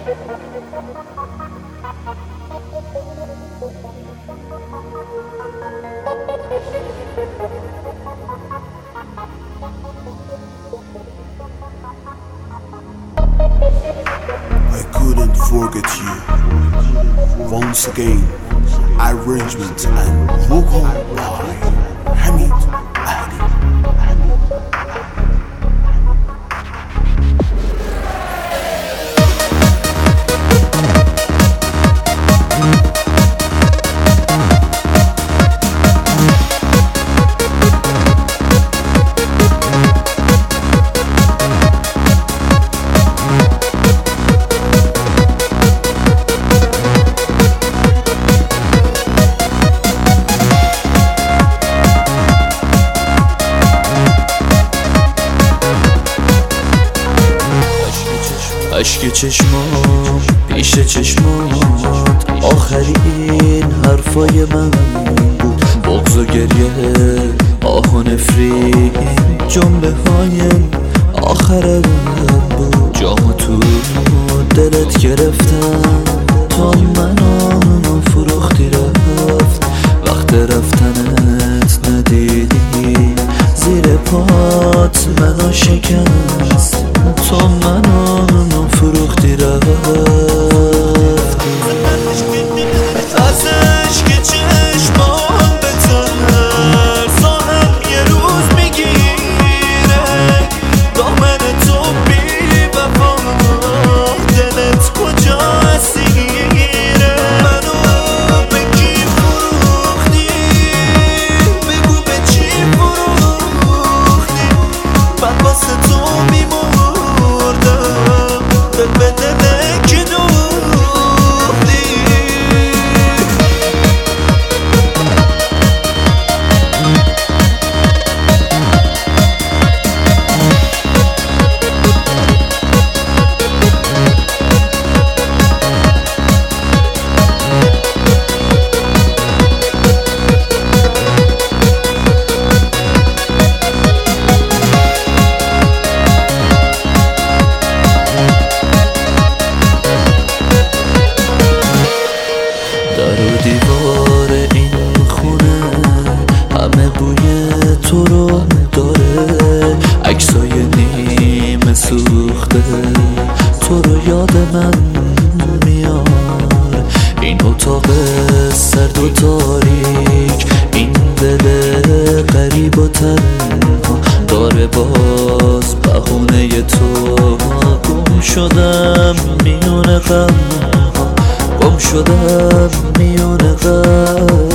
I couldn't forget you. Once again, arrangement and vocal by Hamid Ali. اشک چشمام پیش چشمات آخرین حرفای من بود. بغض و گریه آه و نفرین جمله های آخرم بود. جامو تو دلت گرفتم تا منو فروختی رفت. وقت رفتنت ندیدی زیر پات منو شکست. تو منو فروختی رفت. از عشق چشمان به ترس هم یه روز میگیره. دامن تو بی وفا دلت کجا اسیره. منو به کی فروختی؟ بگو به چی فروختی؟ من واسه تو میمردم به دل که دوختی. دیوار این خونه همه بوی تو رو داره. عکسای نیمه سوخته تو رو یاد من میار. این اتاق سرد و تاریک این دل غریب و تنها داره باز بهونه تو. گم شدم میونه غم، گم شدم میونه غم.